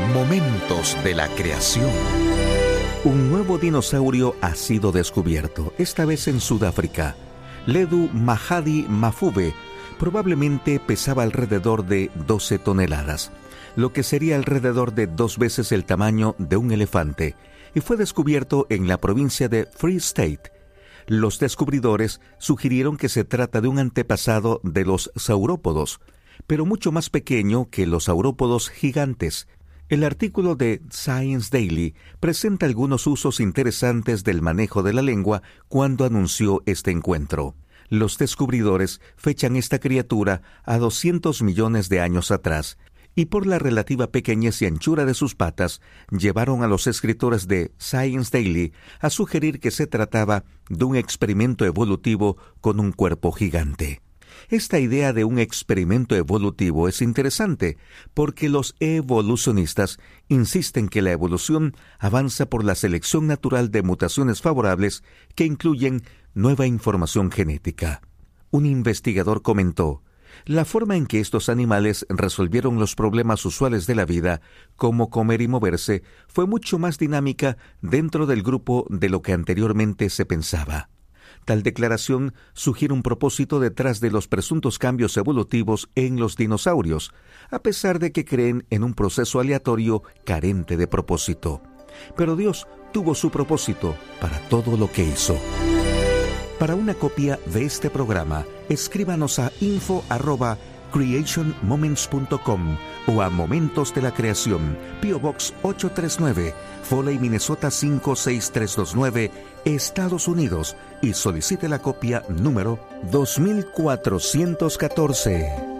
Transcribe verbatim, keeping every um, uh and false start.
Momentos de la creación. Un nuevo dinosaurio ha sido descubierto, esta vez en Sudáfrica. Ledu Mahadi Mafube probablemente pesaba alrededor de doce toneladas, lo que sería alrededor de dos veces el tamaño de un elefante, y fue descubierto en la provincia de Free State. Los descubridores sugirieron que se trata de un antepasado de los saurópodos, pero mucho más pequeño que los saurópodos gigantes. El artículo de Science Daily presenta algunos usos interesantes del manejo de la lengua cuando anunció este encuentro. Los descubridores fechan esta criatura a doscientos millones de años atrás, y por la relativa pequeñez y anchura de sus patas, llevaron a los escritores de Science Daily a sugerir que se trataba de un experimento evolutivo con un cuerpo gigante. Esta idea de un experimento evolutivo es interesante porque los evolucionistas insisten que la evolución avanza por la selección natural de mutaciones favorables que incluyen nueva información genética. Un investigador comentó: la forma en que estos animales resolvieron los problemas usuales de la vida, como comer y moverse, fue mucho más dinámica dentro del grupo de lo que anteriormente se pensaba. Tal declaración sugiere un propósito detrás de los presuntos cambios evolutivos en los dinosaurios, a pesar de que creen en un proceso aleatorio carente de propósito. Pero Dios tuvo su propósito para todo lo que hizo. Para una copia de este programa, escríbanos a info arroba creation moments punto com o a Momentos de la Creación, P O Box ocho tres nueve, Foley, Minnesota cinco seis tres dos nueve, Estados Unidos, y solicite la copia número dos mil cuatrocientos catorce.